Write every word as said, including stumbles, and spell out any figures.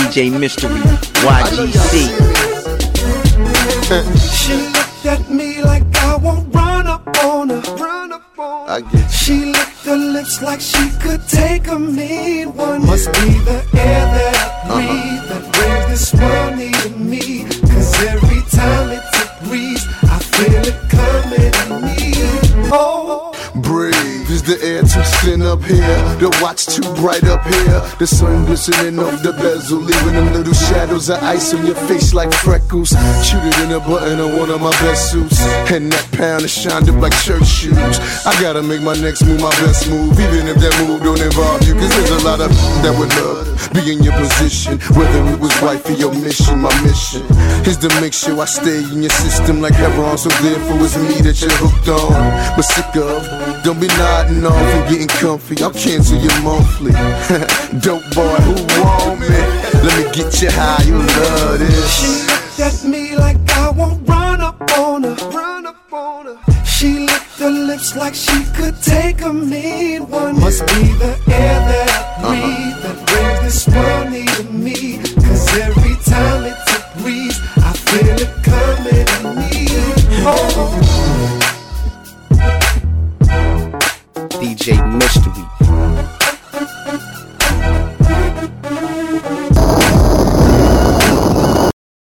J Mystery, Y G C. She looked at me like I won't run up on her. Run up on her. I get you. She licked her lips like she could take a mean one. Must be the air that I breathe uh-huh. that brings this world near to me. Cause every time it breathes, I feel it coming to me. Oh, brave is the air too thin up here, the watch too bright up here, the sun glistening off the bezel, leaving them little shadows of ice on your face like freckles. Shoot it in a button on one of my best suits, and that pound is shined up like church shoes. I gotta make my next move my best move, even if that move don't involve you, cause there's a lot of that would love be in your position, whether it was right for your mission. My mission is to make sure I stay in your system like heroin, so therefore it's me that you're hooked on, but sick of. Don't be nodding off and getting comfy, I'll cancel your monthly. Dope boy, who want me? Let me get you high, you love this. She looked at me like I won't run up on her. Run up on her. She licked her lips like she could take a mean one. Must be the air that I breathe uh-huh. that brings this world near to me. Cause every time it breathes, I feel it coming to me. Oh, D J Mystery.